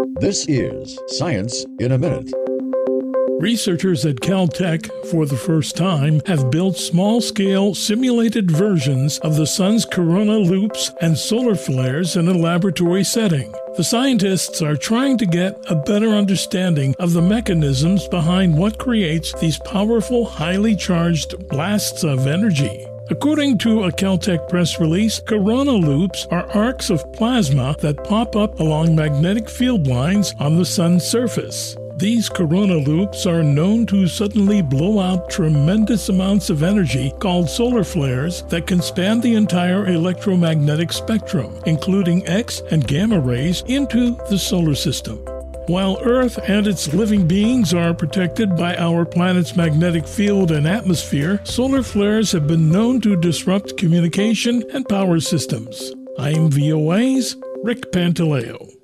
This is Science in a Minute. Researchers at Caltech, for the first time, have built small-scale simulated versions of the sun's corona loops and solar flares in a laboratory setting. The scientists are trying to get a better understanding of the mechanisms behind what creates these powerful, highly charged blasts of energy. According to a Caltech press release, corona loops are arcs of plasma that pop up along magnetic field lines on the sun's surface. These corona loops are known to suddenly blow out tremendous amounts of energy called solar flares that can span the entire electromagnetic spectrum, including X and gamma rays, into the solar system. While Earth and its living beings are protected by our planet's magnetic field and atmosphere, solar flares have been known to disrupt communication and power systems. I'm VOA's Rick Pantaleo.